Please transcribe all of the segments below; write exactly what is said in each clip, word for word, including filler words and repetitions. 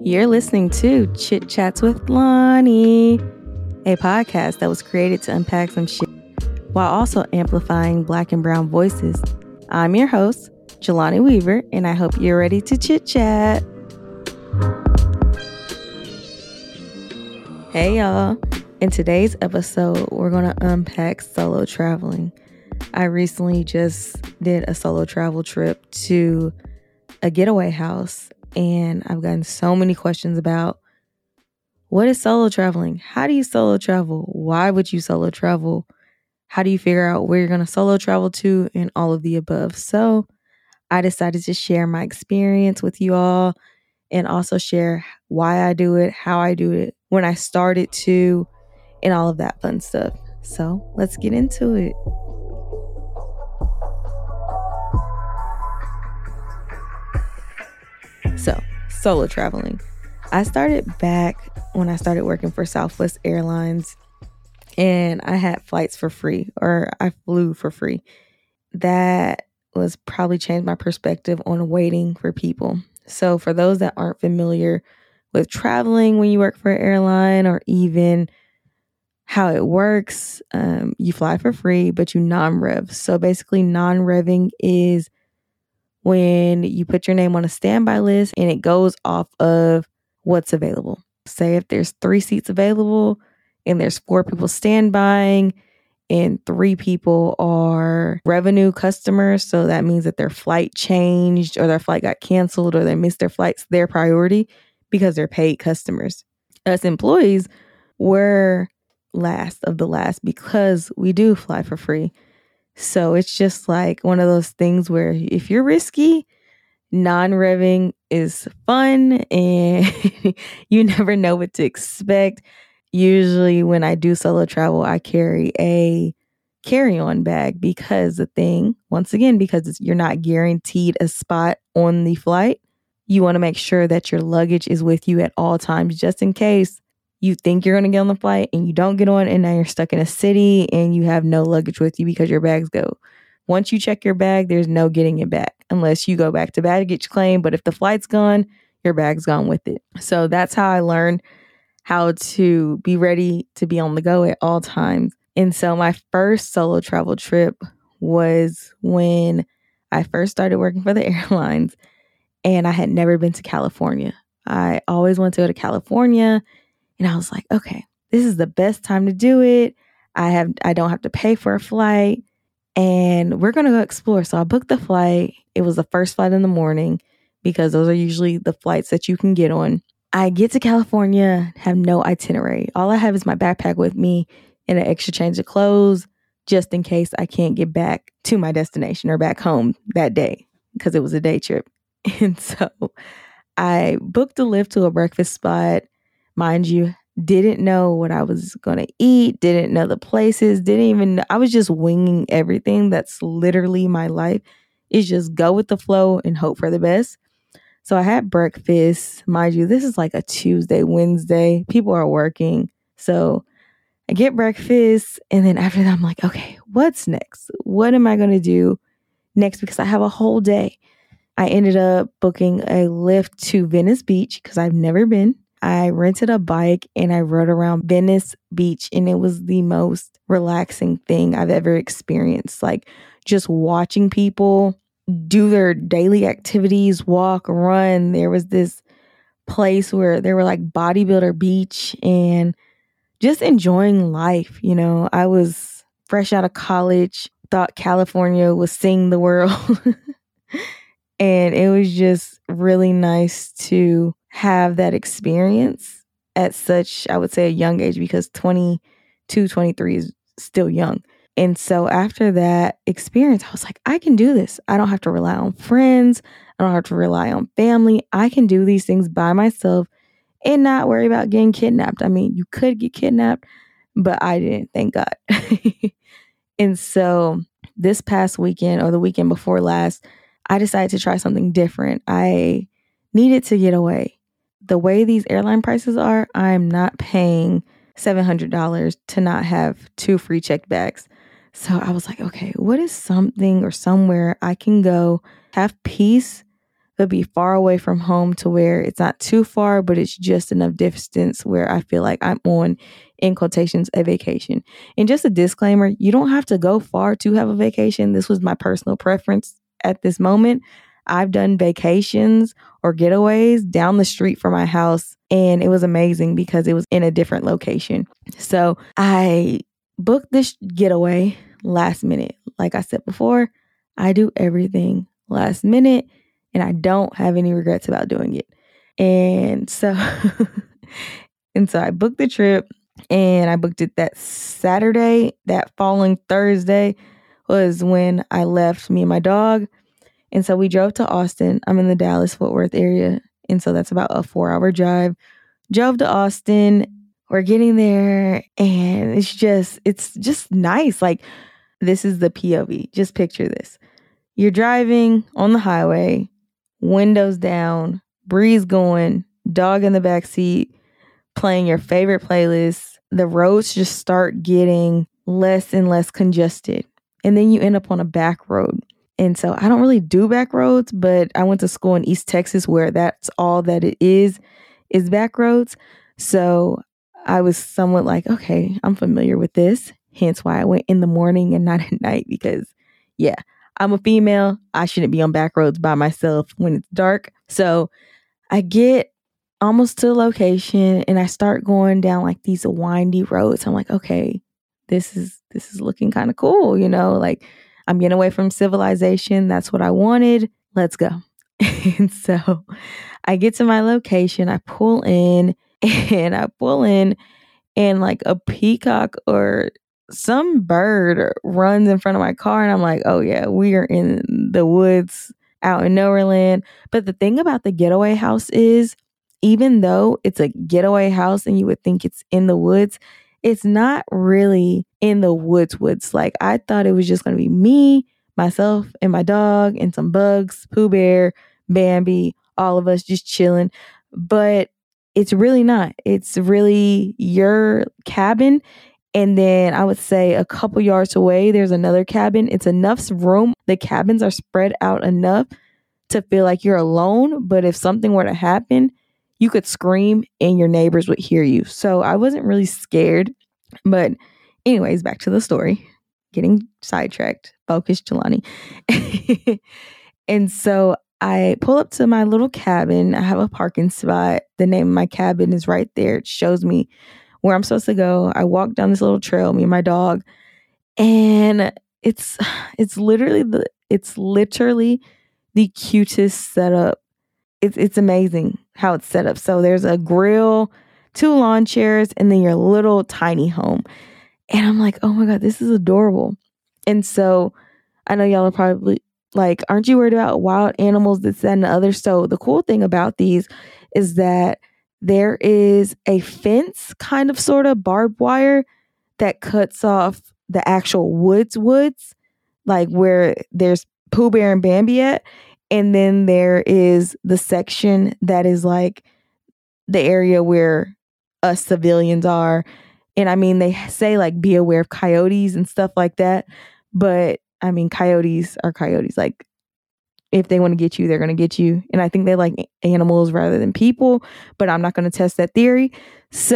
You're listening to Chit Chats with Lonnie, a podcast that was created to unpack some shit while also amplifying Black and brown voices. I'm your host, Jelani Weaver, and I hope you're ready to chit chat. Hey y'all. In today's episode, we're going to unpack solo traveling. I recently just did a solo travel trip to a getaway house, and I've gotten so many questions about what is solo traveling? How do you solo travel? Why would you solo travel? How do you figure out where you're going to solo travel to, and all of the above? So I decided to share my experience with you all and also share why I do it, how I do it, when I started to, and all of that fun stuff. So let's get into it. So, solo traveling. I started back when I started working for Southwest Airlines, and I had flights for free, or I flew for free. That was probably changed my perspective on waiting for people. So for those that aren't familiar with traveling when you work for an airline, or even how it works, um, you fly for free, but you non-rev. So basically non-revving is when you put your name on a standby list and it goes off of what's available. Say if there's three seats available and there's four people standbying and three people are revenue customers, so that means that their flight changed or their flight got canceled or they missed their flights, their priority because they're paid customers. Us employees, we're last of the last because we do fly for free. So it's just like one of those things where if you're risky, non-revving is fun and you never know what to expect. Usually when I do solo travel, I carry a carry-on bag because the thing, once again, because it's, you're not guaranteed a spot on the flight, you want to make sure that your luggage is with you at all times, just in case you think you're going to get on the flight and you don't get on, and now you're stuck in a city and you have no luggage with you because your bags go. Once you check your bag, there's no getting it back unless you go back to baggage claim. But if the flight's gone, your bag's gone with it. So that's how I learned how to be ready to be on the go at all times. And so my first solo travel trip was when I first started working for the airlines, and I had never been to California. I always wanted to go to California. And I was like, okay, this is the best time to do it. I have, I don't have to pay for a flight, and we're going to go explore. So I booked the flight. It was the first flight in the morning because those are usually the flights that you can get on. I get to California, have no itinerary. All I have is my backpack with me and an extra change of clothes just in case I can't get back to my destination or back home that day because it was a day trip. And so I booked a Lyft to a breakfast spot. Mind you, didn't know what I was going to eat, didn't know the places, didn't even, I was just winging everything. That's literally my life, is just go with the flow and hope for the best. So I had breakfast. Mind you, this is like a Tuesday, Wednesday. People are working. So I get breakfast, and then after that, I'm like, okay, what's next? What am I going to do next? Because I have a whole day. I ended up booking a Lyft to Venice Beach because I've never been. I rented a bike and I rode around Venice Beach, and it was the most relaxing thing I've ever experienced. Like just watching people do their daily activities, walk, run. There was this place where there were like bodybuilder beach and just enjoying life. You know, I was fresh out of college, thought California was seeing the world. And it was just really nice to have that experience at such, I would say, a young age, because twenty-two, twenty-three is still young. And so after that experience, I was like, I can do this. I don't have to rely on friends. I don't have to rely on family. I can do these things by myself and not worry about getting kidnapped. I mean, you could get kidnapped, but I didn't, thank God. And so this past weekend, or the weekend before last, I decided to try something different. I needed to get away. The way these airline prices are, I'm not paying seven hundred dollars to not have two free checked bags. So I was like, okay, what is something or somewhere I can go, have peace, but be far away from home to where it's not too far, but it's just enough distance where I feel like I'm on, in quotations, a vacation. And just a disclaimer, you don't have to go far to have a vacation. This was my personal preference at this moment. I've done vacations or getaways down the street from my house, and it was amazing because it was in a different location. So I booked this getaway last minute. Like I said before, I do everything last minute, and I don't have any regrets about doing it. And so, and so I booked the trip, and I booked it that Saturday. That following Thursday was when I left, me and my dog. And so we drove to Austin. I'm in the Dallas-Fort Worth area, and so that's about a four-hour drive. Drove to Austin. We're getting there, and it's just, it's just nice. Like, this is the P O V. Just picture this. You're driving on the highway, windows down, breeze going, dog in the back seat, playing your favorite playlist. The roads just start getting less and less congested. And then you end up on a back road. And so I don't really do back roads, but I went to school in East Texas where that's all that it is, is back roads. So I was somewhat like, okay, I'm familiar with this. Hence why I went in the morning and not at night, because yeah, I'm a female. I shouldn't be on back roads by myself when it's dark. So I get almost to the location and I start going down like these windy roads. I'm like, okay, this is, this is looking kind of cool. You know, like, I'm getting away from civilization. That's what I wanted. Let's go. And so I get to my location. I pull in and I pull in and like a peacock or some bird runs in front of my car. And I'm like, oh yeah, we are in the woods out in nowhere land. But the thing about the getaway house is, even though it's a getaway house and you would think it's in the woods, it's not really in the woods woods. Like, I thought it was just going to be me, myself, and my dog, and some bugs, Pooh Bear, Bambi, all of us just chilling. But it's really not. It's really your cabin. And then I would say a couple yards away, there's another cabin. It's enough room. The cabins are spread out enough to feel like you're alone. But if something were to happen, you could scream and your neighbors would hear you. So I wasn't really scared. But anyways, back to the story. Getting sidetracked. Focus, Jelani. And so I pull up to my little cabin. I have a parking spot. The name of my cabin is right there. It shows me where I'm supposed to go. I walk down this little trail, me and my dog. And it's it's literally the it's literally the cutest setup. It's it's amazing how it's set up. So there's a grill, two lawn chairs, and then your little tiny home. And I'm like, oh my God, this is adorable. And so I know y'all are probably like, aren't you worried about wild animals, this, that, and the other? So the cool thing about these is that there is a fence, kind of sort of barbed wire, that cuts off the actual woods woods, like where there's Pooh Bear and Bambi at. And then there is the section that is like the area where us civilians are. And I mean, they say like, be aware of coyotes and stuff like that. But I mean, coyotes are coyotes. Like, if they want to get you, they're going to get you. And I think they like animals rather than people, but I'm not going to test that theory. So,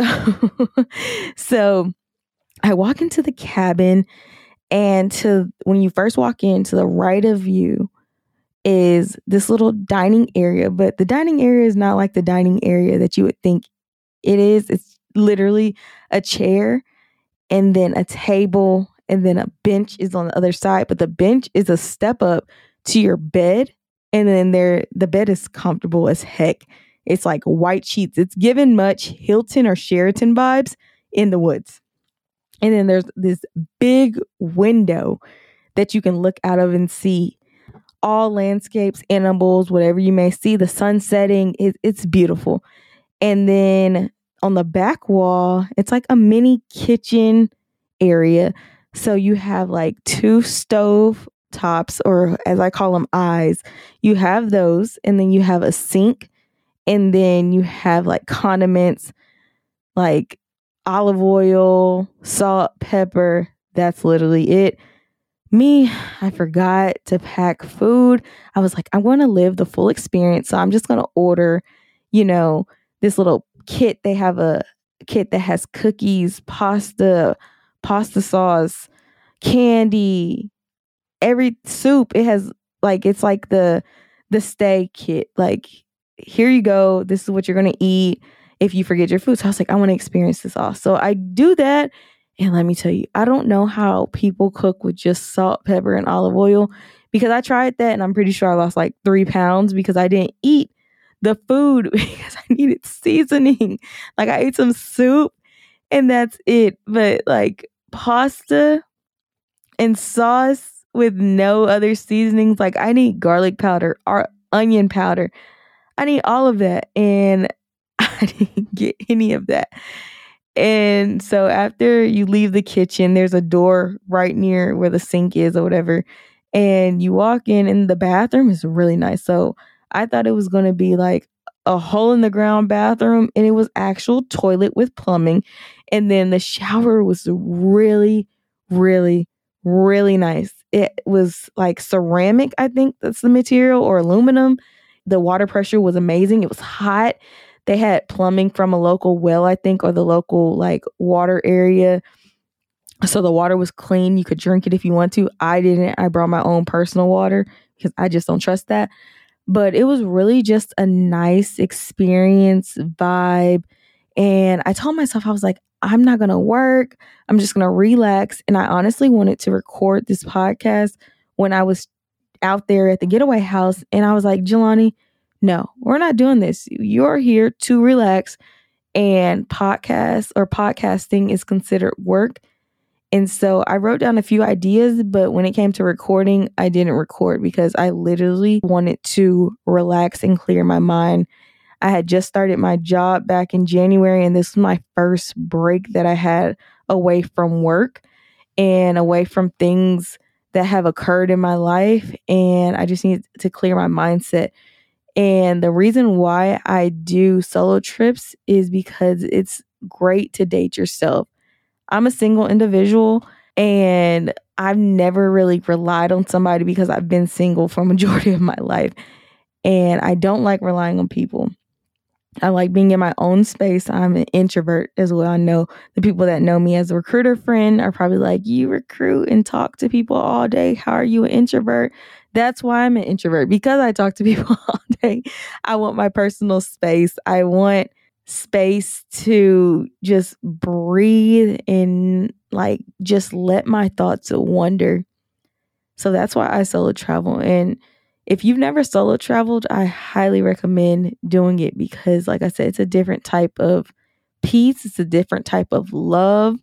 so I walk into the cabin, and to when you first walk in, to the right of you is this little dining area. But the dining area is not like the dining area that you would think it is. It's literally a chair and then a table, and then a bench is on the other side. But the bench is a step up to your bed. And then there, the bed is comfortable as heck. It's like white sheets. It's given much Hilton or Sheraton vibes in the woods. And then there's this big window that you can look out of and see all landscapes, animals, whatever you may see, the sun setting. It, it's beautiful. And then on the back wall, it's like a mini kitchen area. So you have like two stove tops, or as I call them, eyes. You have those, and then you have a sink, and then you have like condiments, like olive oil, salt, pepper. That's literally it. Me, I forgot to pack food. I was like, I want to live the full experience. So I'm just going to order, you know, this little kit. They have a kit that has cookies, pasta, pasta sauce, candy, every soup. It has like, it's like the, the stay kit. Like, here you go. This is what you're going to eat if you forget your food. So I was like, I want to experience this all. So I do that. And let me tell you, I don't know how people cook with just salt, pepper, and olive oil, because I tried that and I'm pretty sure I lost like three pounds because I didn't eat the food because I needed seasoning. Like, I ate some soup and that's it. But like pasta and sauce with no other seasonings, like I need garlic powder or onion powder. I need all of that. And I didn't get any of that. And so after you leave the kitchen, there's a door right near where the sink is or whatever. And you walk in and the bathroom is really nice. So I thought it was going to be like a hole in the ground bathroom, and it was actual toilet with plumbing. And then the shower was really, really, really nice. It was like ceramic, I think that's the material, or aluminum. The water pressure was amazing. It was hot. They had plumbing from a local well, I think, or the local like water area. So the water was clean. You could drink it if you want to. I didn't. I brought my own personal water because I just don't trust that. But it was really just a nice experience, vibe. And I told myself, I was like, I'm not going to work. I'm just going to relax. And I honestly wanted to record this podcast when I was out there at the getaway house. And I was like, Jelani, no, we're not doing this. You're here to relax, and podcast or podcasting is considered work. And so I wrote down a few ideas, but when it came to recording, I didn't record because I literally wanted to relax and clear my mind. I had just started my job back in January, and this was my first break that I had away from work and away from things that have occurred in my life. And I just need to clear my mindset. And the reason why I do solo trips is because it's great to date yourself. I'm a single individual, and I've never really relied on somebody because I've been single for a majority of my life. And I don't like relying on people. I like being in my own space. I'm an introvert as well. I know the people that know me as a recruiter friend are probably like, you recruit and talk to people all day. How are you an introvert? That's why I'm an introvert, because I talk to people all day. I want my personal space. I want space to just breathe and like just let my thoughts wander. So that's why I solo travel. And if you've never solo traveled, I highly recommend doing it because, like I said, it's a different type of peace. It's a different type of love.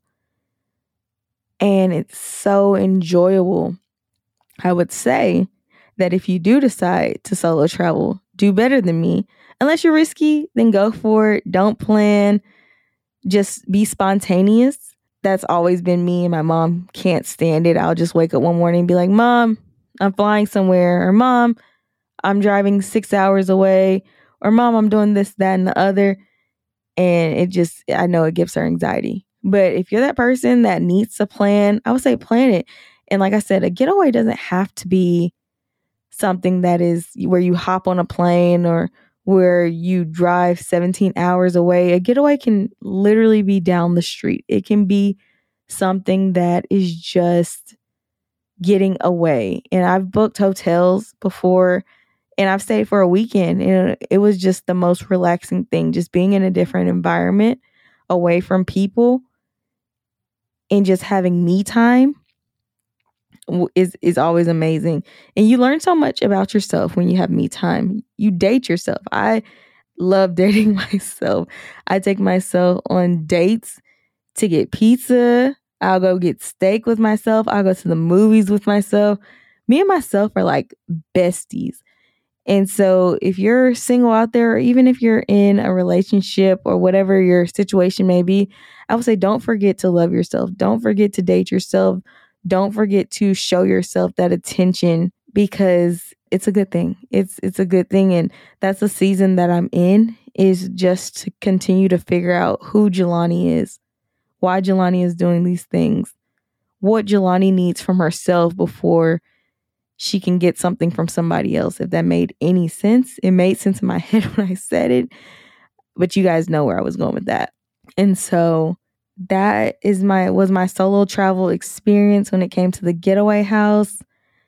And it's so enjoyable. I would say that if you do decide to solo travel, do better than me. Unless you're risky, then go for it. Don't plan. Just be spontaneous. That's always been me, and my mom can't stand it. I'll just wake up one morning and be like, Mom, I'm flying somewhere, or Mom, I'm driving six hours away, or Mom, I'm doing this, that, and the other. And it just, I know it gives her anxiety. But if you're that person that needs to plan, I would say plan it. And like I said, a getaway doesn't have to be something that is where you hop on a plane or where you drive seventeen hours away. A getaway can literally be down the street. It can be something that is just getting away. And I've booked hotels before, and I've stayed for a weekend, and it was just the most relaxing thing, just being in a different environment, away from people, and just having me time is is always amazing. And you learn so much about yourself when you have me time. You date yourself. I love dating myself. I take myself on dates to get pizza. I'll go get steak with myself. I'll go to the movies with myself. Me and myself are like besties. And so if you're single out there, or even if you're in a relationship or whatever your situation may be, I would say don't forget to love yourself. Don't forget to date yourself. Don't forget to show yourself that attention, because it's a good thing. It's it's a good thing. And that's the season that I'm in, is just to continue to figure out who Jelani is, why Jelani is doing these things, what Jelani needs from herself before she can get something from somebody else. If that made any sense. It made sense in my head when I said it, but you guys know where I was going with that. And so that is my was my solo travel experience when it came to the getaway house.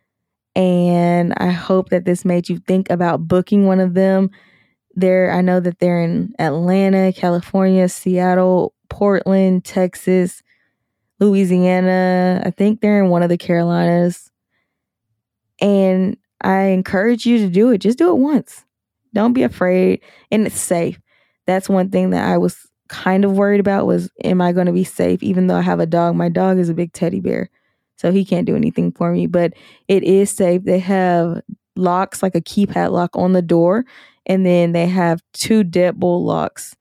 And I hope that this made you think about booking one of them. There, I know that they're in Atlanta, California, Seattle, Portland, Texas, Louisiana. I think they're in one of the Carolinas. And I encourage you to do it. Just do it once. Don't be afraid. And it's safe. That's one thing that I was kind of worried about was, am I going to be safe? Even though I have a dog, my dog is a big teddy bear, so he can't do anything for me. But it is safe. They have locks, like a keypad lock on the door. And then they have two deadbolt locks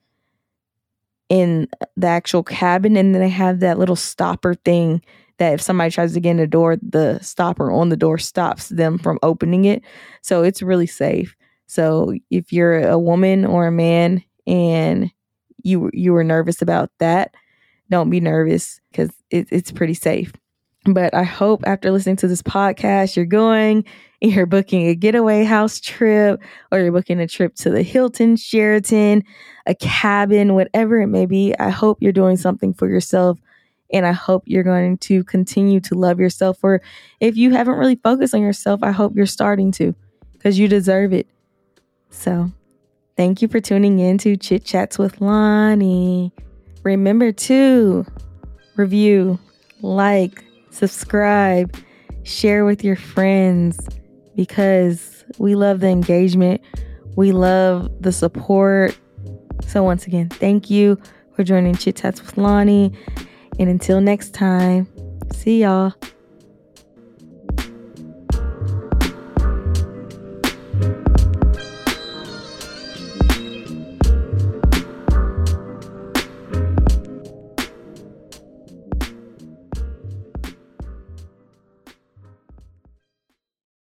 in the actual cabin. And then they have that little stopper thing that if somebody tries to get in the door, the stopper on the door stops them from opening it. So it's really safe. So if you're a woman or a man and you you were nervous about that, don't be nervous, because it, it's pretty safe. But I hope after listening to this podcast, you're going and you're booking a getaway house trip, or you're booking a trip to the Hilton, Sheraton, a cabin, whatever it may be. I hope you're doing something for yourself. And I hope you're going to continue to love yourself. Or if you haven't really focused on yourself, I hope you're starting to, because you deserve it. So thank you for tuning in to Chit Chats with Lonnie. Remember to review, like, subscribe, share with your friends, because we love the engagement. We love the support. So once again, thank you for joining Chit Chats with Lonnie. And until next time, see y'all.